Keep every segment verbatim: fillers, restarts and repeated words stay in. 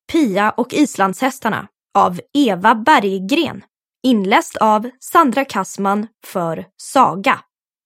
Pia och islandshästarna av Eva Berggren, inläst av Sandra Kassman för Saga.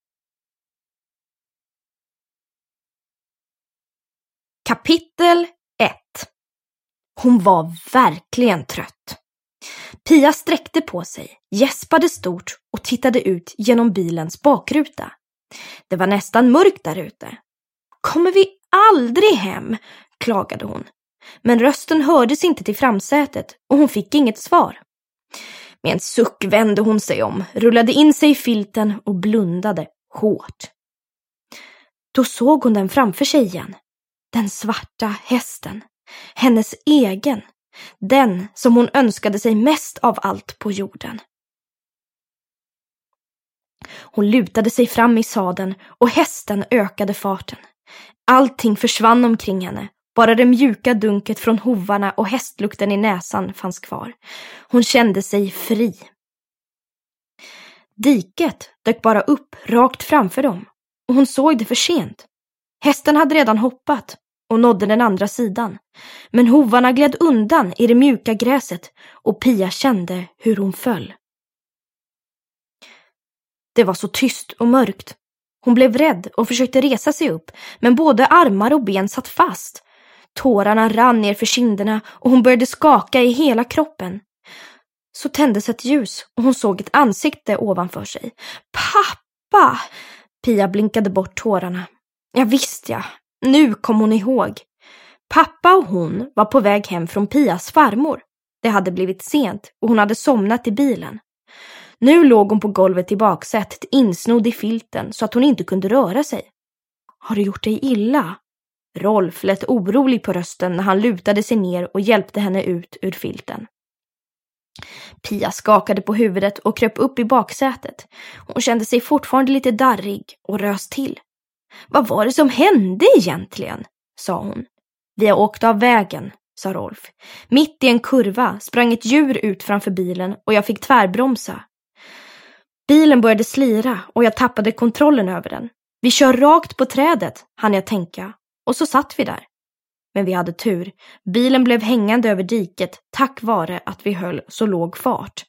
Kapitel ett. Hon var verkligen trött. Pia sträckte på sig, gäspade stort och tittade ut genom bilens bakruta. Det var nästan mörkt där ute. Kommer vi aldrig hem? Klagade hon. Men rösten hördes inte till framsätet och hon fick inget svar. Med en suck vände hon sig om, rullade in sig i filten och blundade hårt. Då såg hon den framför sig igen. Den svarta hästen. Hennes egen. Den som hon önskade sig mest av allt på jorden. Hon lutade sig fram i sadeln och hästen ökade farten. Allting försvann omkring henne. Bara det mjuka dunket från hovarna och hästlukten i näsan fanns kvar. Hon kände sig fri. Diket dök bara upp rakt framför dem och hon såg det för sent. Hästen hade redan hoppat och nådde den andra sidan. Men hovarna gled undan i det mjuka gräset och Pia kände hur hon föll. Det var så tyst och mörkt. Hon blev rädd och försökte resa sig upp, men både armar och ben satt fast. Tårarna rann ner för kinderna och hon började skaka i hela kroppen. Så tändes ett ljus och hon såg ett ansikte ovanför sig. Pappa! Pia blinkade bort tårarna. Ja visst ja, nu kom hon ihåg. Pappa och hon var på väg hem från Pias farmor. Det hade blivit sent och hon hade somnat i bilen. Nu låg hon på golvet i baksätet, insnodd i filten så att hon inte kunde röra sig. Har du gjort dig illa? Rolf lät orolig på rösten när han lutade sig ner och hjälpte henne ut ur filten. Pia skakade på huvudet och kröp upp i baksätet. Hon kände sig fortfarande lite darrig och rös till. Vad var det som hände egentligen? Sa hon. Vi har åkt av vägen, sa Rolf. Mitt i en kurva sprang ett djur ut framför bilen och jag fick tvärbromsa. Bilen började slira och jag tappade kontrollen över den. Vi kör rakt på trädet, hann jag tänka. Och så satt vi där. Men vi hade tur. Bilen blev hängande över diket tack vare att vi höll så låg fart.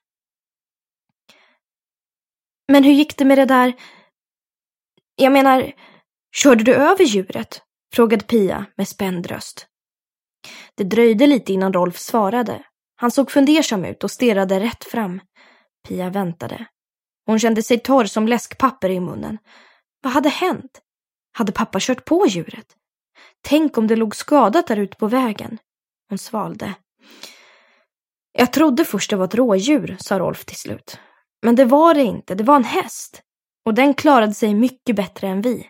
Men hur gick det med det där? Jag menar, körde du över djuret? Frågade Pia med spänd röst. Det dröjde lite innan Rolf svarade. Han såg fundersam ut och stirrade rätt fram. Pia väntade. Hon kände sig torr som läskpapper i munnen. Vad hade hänt? Hade pappa kört på djuret? Tänk om det låg skadat där ute på vägen. Hon svalde. Jag trodde först det var ett rådjur, sa Rolf till slut. Men det var det inte, det var en häst. Och den klarade sig mycket bättre än vi.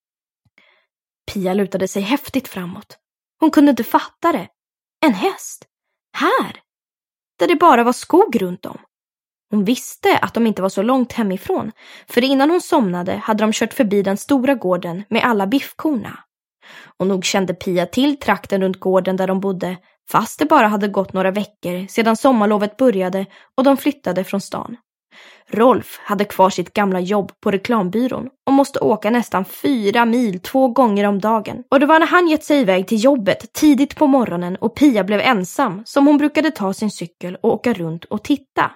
Pia lutade sig häftigt framåt. Hon kunde inte fatta det. En häst? Här? Där det bara var skog runt om. Hon visste att de inte var så långt hemifrån. För innan hon somnade hade de kört förbi den stora gården med alla biffkorna. Och nog kände Pia till trakten runt gården där de bodde, fast det bara hade gått några veckor sedan sommarlovet började och de flyttade från stan. Rolf hade kvar sitt gamla jobb på reklambyrån och måste åka nästan fyra mil två gånger om dagen. Och det var när han gett sig iväg till jobbet tidigt på morgonen och Pia blev ensam som hon brukade ta sin cykel och åka runt och titta.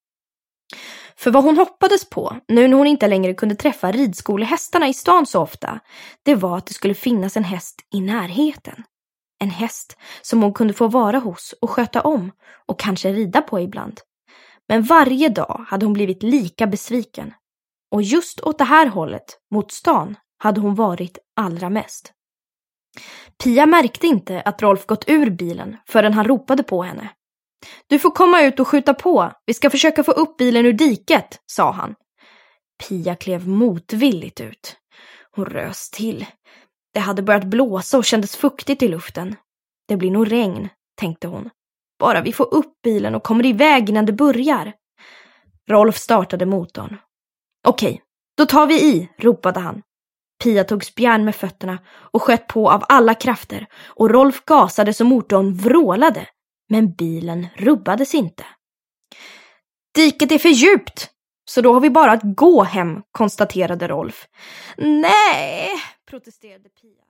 För vad hon hoppades på, nu när hon inte längre kunde träffa ridskolehästarna i stan så ofta, det var att det skulle finnas en häst i närheten. En häst som hon kunde få vara hos och sköta om och kanske rida på ibland. Men varje dag hade hon blivit lika besviken. Och just åt det här hållet, mot stan, hade hon varit allra mest. Pia märkte inte att Rolf gått ur bilen förrän han ropade på henne. Du får komma ut och skjuta på. Vi ska försöka få upp bilen ur diket, sa han. Pia klev motvilligt ut. Hon rös till. Det hade börjat blåsa och kändes fuktigt i luften. Det blir nog regn, tänkte hon. Bara vi får upp bilen och kommer iväg innan det börjar. Rolf startade motorn. Okej, då tar vi i, ropade han. Pia tog spjärn med fötterna och sköt på av alla krafter och Rolf gasade så motorn vrålade. Men bilen rubbades inte. Diket är för djupt, så då har vi bara att gå hem, konstaterade Rolf. Nej, protesterade Pia.